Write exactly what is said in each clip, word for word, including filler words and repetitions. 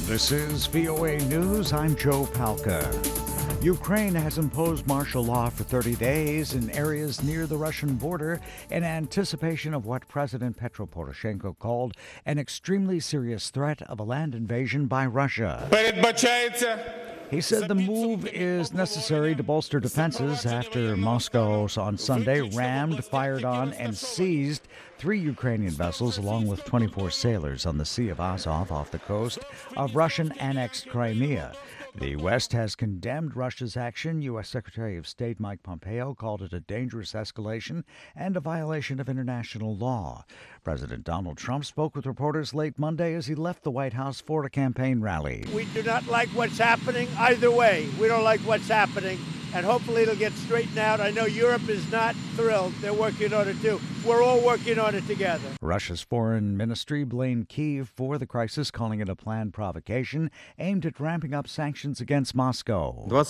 This is V O A News. I'm Joe Palca. Ukraine has imposed martial law for thirty days in areas near the Russian border in anticipation of what President Petro Poroshenko called an extremely serious threat of a land invasion by Russia. He said the move is necessary to bolster defenses after Moscow on Sunday rammed, fired on, and seized three Ukrainian vessels along with twenty-four sailors on the Sea of Azov off the coast of Russian-annexed Crimea. The West has condemned Russia's action. U S. Secretary of State Mike Pompeo called it a dangerous escalation and a violation of international law. President Donald Trump spoke with reporters late Monday as he left the White House for a campaign rally. We do not like what's happening either way. We don't like what's happening, and hopefully it'll get straightened out. I know Europe is not thrilled. They're working on it too. We're all working on it together. Russia's foreign ministry blamed Kyiv for the crisis, calling it a planned provocation aimed at ramping up sanctions against Moscow. At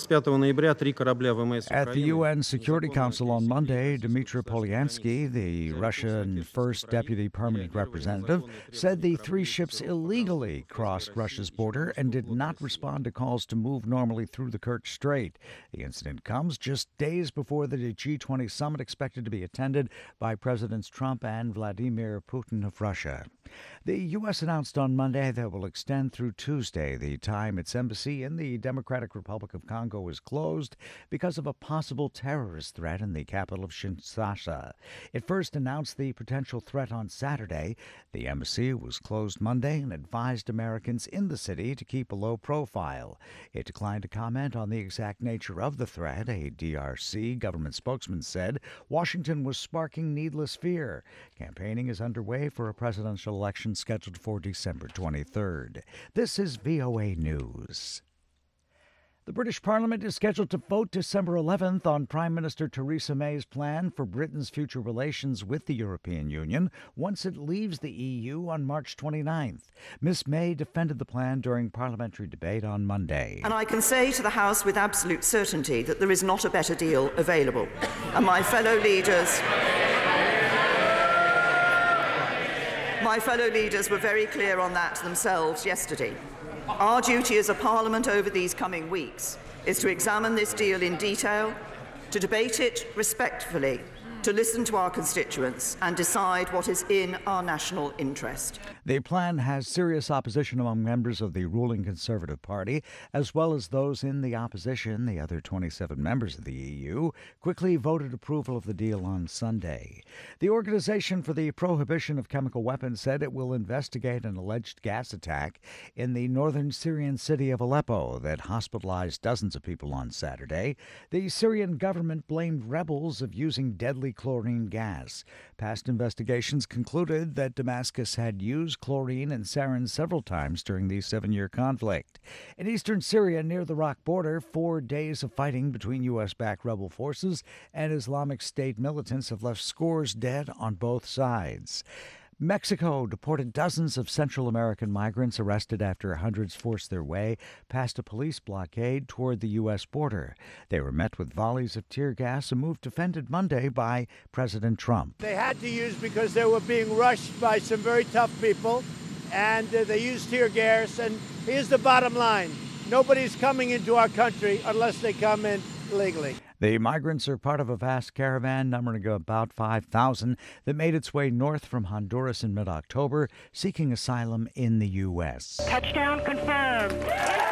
the U N Security Council on Monday, Dmitry Polyansky, the Russian first deputy permanent representative, said the three ships illegally crossed Russia's border and did not respond to calls to move normally through the Kerch Strait. The incident comes just days before the G twenty summit expected to be attended by Presidents Trump and Vladimir Putin of Russia. The U S announced on Monday that it will extend through Tuesday the time its embassy in the Democratic Republic of Congo is closed because of a possible terrorist threat in the capital of Kinshasa. It first announced the potential threat on Saturday. The embassy was closed Monday and advised Americans in the city to keep a low profile. It declined to comment on the exact nature of the threat. A D R C government spokesman said Washington was sparking needless fear. Campaigning is underway for a presidential election scheduled for December twenty-third. This is V O A News. The British Parliament is scheduled to vote December eleventh on Prime Minister Theresa May's plan for Britain's future relations with the European Union once it leaves the E U on March twenty-ninth. Miz May defended the plan during parliamentary debate on Monday. And I can say to the House with absolute certainty that there is not a better deal available. And my fellow leaders... My fellow leaders were very clear on that themselves yesterday. Our duty as a Parliament over these coming weeks is to examine this deal in detail, to debate it respectfully, to listen to our constituents and decide what is in our national interest. The plan has serious opposition among members of the ruling Conservative Party, as well as those in the opposition. The other twenty-seven members of the E U quickly voted approval of the deal on Sunday. The Organization for the Prohibition of Chemical Weapons said it will investigate an alleged gas attack in the northern Syrian city of Aleppo that hospitalized dozens of people on Saturday. The Syrian government blamed rebels of using deadly chlorine gas. Past investigations concluded that Damascus had used chlorine and sarin several times during the seven-year conflict. In eastern Syria, near the Iraq border, four days of fighting between U S-backed rebel forces and Islamic State militants have left scores dead on both sides. Mexico deported dozens of Central American migrants arrested after hundreds forced their way past a police blockade toward the U S border. They were met with volleys of tear gas, a move defended Monday by President Trump. They had to use because they were being rushed by some very tough people, and uh, they used tear gas. And here's the bottom line. Nobody's coming into our country unless they come in legally. The migrants are part of a vast caravan numbering about five thousand that made its way north from Honduras in mid-October, seeking asylum in the U S. Touchdown confirmed.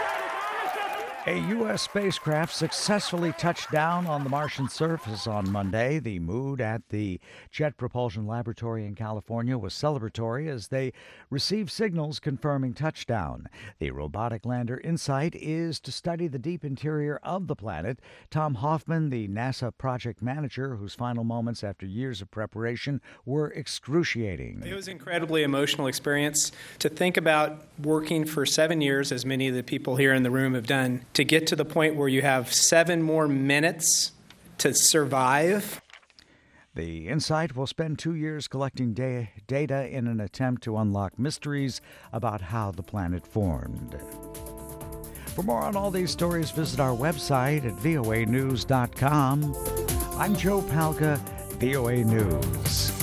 A U S spacecraft successfully touched down on the Martian surface on Monday. The mood at the Jet Propulsion Laboratory in California was celebratory as they received signals confirming touchdown. The robotic lander InSight is to study the deep interior of the planet. Tom Hoffman, the NASA project manager, whose final moments after years of preparation were excruciating. It was an incredibly emotional experience to think about working for seven years, as many of the people here in the room have done, to get to the point where you have seven more minutes to survive. The InSight will spend two years collecting da- data in an attempt to unlock mysteries about how the planet formed. For more on all these stories, visit our website at V O A news dot com. I'm Joe Palca, V O A News.